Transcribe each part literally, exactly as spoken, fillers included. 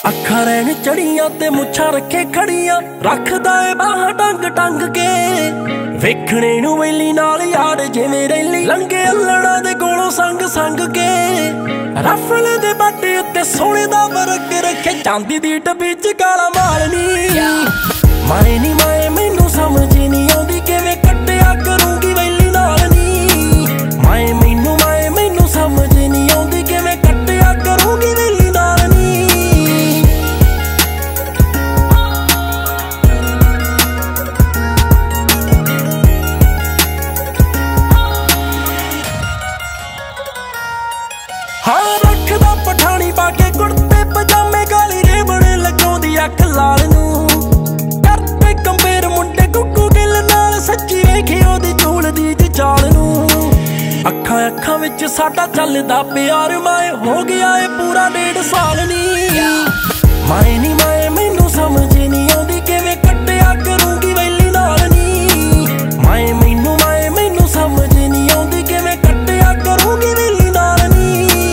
ਅੱਖਾਂ ਰਹਿਣ ਚੜੀਆਂ ਤੇ ਮੁੱਛਾਂ ਰੱਖੇ ਖੜੀਆਂ, ਰੱਖਦਾ ਏ ਬਾਹਾਂ ਟੰਗ ਟੰਗ ਕੇ। ਵੇਖਣੇ ਨੂੰ ਵੈਲੀ ਨਾਲ ਯਾਰ ਜਿਵੇਂ ਰੈਲੀ, ਲੰਗੇ ਅਲੜਾਂ ਦੇ ਕੋਲੋਂ ਸੰਗ ਸੰਗ ਕੇ। ਰਫਲ ਦੇ ਬਾਟੇ ਉੱਤੇ ਸੋਨੇ ਦਾ ਵਰਕ ਰੱਖੇ, ਚਾਂਦੀ ਦੀ ਡੱਬੀ ਚ ਕਾਲਾ ਮਾਲ ਨੀ। ਮਾਏ ਨੀ ਮਾਏ ਮੈਨੂੰ ਸਮਝ ਨੀ ਆਉਂਦੀ, ਕਿਵੇਂ ਕੱਟਿਆ ਕਰੂੰਗੀ ਵੈਲੀ ਨਾਲ ਨੀ। ਮਾਏ ਮੈਨੂੰ ਮਾਏ ਮੈਨੂੰ ਸਮਝ ਨੀ ਆਉਂਦੀ, ਕਿਵੇਂ ਕੱਟਿਆ ਕਰੂੰਗੀ ਵੈਲੀ ਨਾਲ ਨੀ। ਹਾਂ ਰੱਖਦਾ ਪਠਾਣੀ ਪਾ ਕੇ ਕੁੜਤੇ ਪਜਾਮੇ, ਕਾਲੀ ਰੇਬੜ ਲਗਾਉਂਦੀ ਅੱਖ ਲਾਲ ਨੂੰ। ਕਰਤੇ ਕੰਬੇਰ ਮੁੰਡੇ ਗੁੱਗੂ ਗਿੱਲ ਨਾਲ, ਸੱਚੀ ਵੇਖੀ ਉਹਦੀ ਝੂਲਦੀ ਦੀ ਚਾਲ ਨੂੰ। ਅੱਖਾਂ ਅੱਖਾਂ ਵਿੱਚ ਸਾਡਾ ਚੱਲਦਾ ਪਿਆਰ, ਮਾਏ ਹੋ ਗਿਆ ਏ ਪੂਰਾ ਡੇਢ ਸਾਲ ਨੀ। ਮਾਏ ਨੀ ਮਾਏ ਮੈਨੂੰ ਸਮਝ ਨੀ ਆਉਂਦੀ, ਕਿਵੇਂ ਕੱਟਿਆ ਕਰੂੰਗੀ ਵੈਲੀ ਨਾਲ ਨੀ। ਮਾਏ ਮੈਨੂੰ ਮਾਏ ਮੈਨੂੰ ਸਮਝ ਨੀ ਆਉਂਦੀ, ਕਿਵੇਂ ਕੱਟਿਆ ਕਰੂੰਗੀ ਵੈਲੀ ਨਾਲ ਨੀ।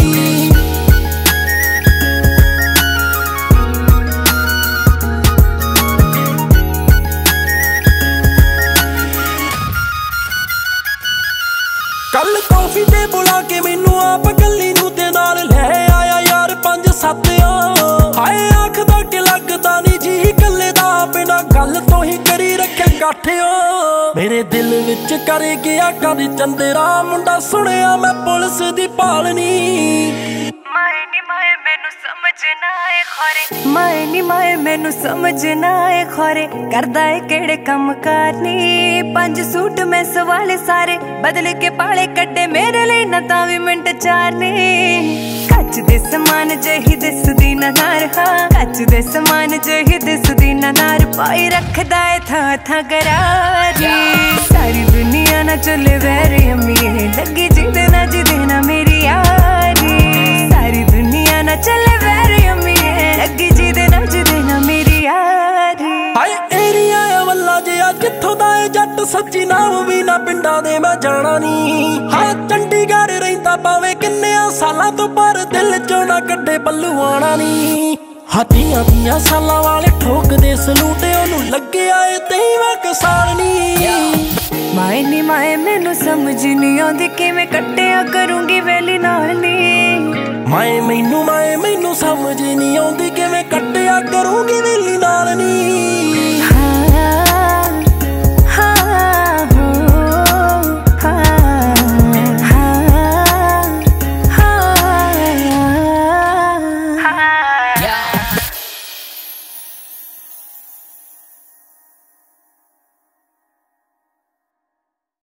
ਕੱਲ ਕਾਫੀ ਤੇ ਬੁਲਾ ਕੇ ਮੈਨੂੰ ਆਪ ਕੱਲੀ ਨੂੰ ਤੇ ਨਾਲ ਲੈ ਆਇਆ ਯਾਰ ਪੰਜ ਸੱਤ ਆ। ਹਾਏ ਆਖਦਾ ਕਿ ਲੱਗਦਾ ਨੀ ਜੀ ਕੱਲੇ ਦਾ, ਬਿਨਾਂ ਗੱਲ ਤੋਂ ਹੀ ਕਰੀ ਰੱਖਿਆ ਇਕੱਠਿਓ। ਮੇਰੇ ਦਿਲ ਵਿੱਚ ਕਰ ਗਿਆ ਕਰ ਚੰਦਰਾ, ਮੁੰਡਾ ਸੁਣਿਆ ਮੈਂ ਪੁਲਿਸ ਦੀ ਭਾਲ ਨੀ। ਮਾਏ ਨੀ ਮਾਏ ਮੈਨੂੰ ਸਮਝ ਨਾ ਆਏ ਖੋਰੇ, ਮਾਏ ਨੀ ਮਾਏ ਮੈਨੂੰ ਸਮਝ ਨਾ ਆਏ ਖੋਰੇ, ਕਰਦਾ ਏ ਕਿਹੜੇ ਕੰਮ ਕਾਰ ਨੀ। ਪੰਜ ਸੂਟ ਮੈਂ ਸਵਾਲੇ ਸਾਰੇ ਬਦਲ ਕੇ ਪਾਲੇ ਕੱਢੇ, ਮੇਰੇ ਲਈ ਨਾ ਤਾਂ ਵੀ ਮਿੰਟ ਚਾਰ ਨੀ। ਕੱਚ ਦੇ ਸਮਾਨ ਜਿਹੀ ਦਿਸਦੀ ਨਾ ਨਾਰ, ਹਾਂ ਕੱਚ ਦੇ ਸਮਾਨ ਜਿਹੀ ਦਿਸਦੀ ਨਾ ਨਾਰ, ਪਾਈ ਰੱਖਦਾ ਏ ਥਾਂ ਥਾਂ ਗਰਾਰੀ। ਸਾਰੀ ਦੁਨੀਆ ਨਾ ਚੱਲੇ ਵੈਰੇ ਅਮੀਏ, ਲੱਗੀ ਜਿਹਦੇ ਨਾ ਜਿਹਦੇ ਨਾ ਮੇਰੀ ਯਾਰੀ। ਸਾਰੀ ਦੁਨੀਆ ਨਾ ਚੱਲੇ ਵੈਰੇ ਅਮੀਏ, ਲੱਗੀ ਜਿਹਦੇ ਨਾ ਜਿਹਦੇ ਨਾ ਮੇਰੀ ਯਾਰੀ। ਹਾਏ ਏਰੀਆ ਆ ਵੱਲਾ ਜਿਹਾ ਜਿੱਥੋਂ ਦਾ ਏ ਜੱਟ, ਸੱਚੀ ਨਾਮ ਵੀ ਨਾ ਪਿੰਡਾਂ ਦੇ ਮੈਂ ਜਾਣਾ ਨੀ। ਹਾਂ ਚੰਡੀਗੜ੍ਹ ਰਹਿੰਦਾ ਭਾਵੇਂ ਕਿੰਨਿਆਂ ਸਾਲਾਂ ਤੋਂ, ਪਰ ਦਿਲ ਚੋਂ ਨਾ ਕੱਢੇ ਪੱਲੂ ਆਣਾ ਨੀ। ਹਾਥੀਆਂ ਦੀਆਂ ਸਾਲਾਂ ਵਾਲੇ ਠੋਕਦੇ ਸਲੂਟ, ਉਹਨੂੰ ਲੱਗਿਆ ਏ ਤੇਈਵਾਂ ਕੁ ਸਾਲ ਨੀ। ਮਾਏ ਨੀ ਮਾਏ ਮੈਨੂੰ ਸਮਝ ਨੀ ਆਉਂਦੀ, ਕਿਵੇਂ ਕੱਟਿਆ ਕਰੂੰਗੀ ਵੈਲੀ ਨਾਲ ਨੀ। ਮਾਏ ਮੈਨੂੰ ਮਾਏ ਮੈਨੂੰ ਸਮਝ ਨੀ ਆਉਂਦੀ, ਕਿਵੇਂ ਕੱਟਿਆ ਕਰੂੰਗੀ